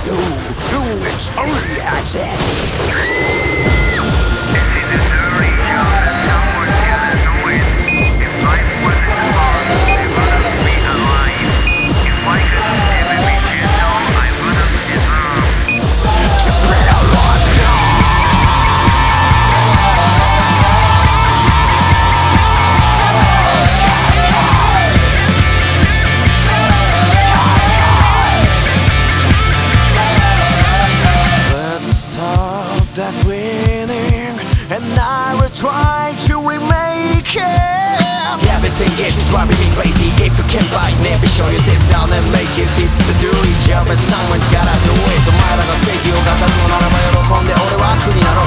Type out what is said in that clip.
It's early access. That winning, and I will try to remake it. Everything is driving me crazy. If you can buy, never show you this down and make it. This to do each other, someone's gotta do it. お前らが正義を語るのならば喜んで俺は苦になろう。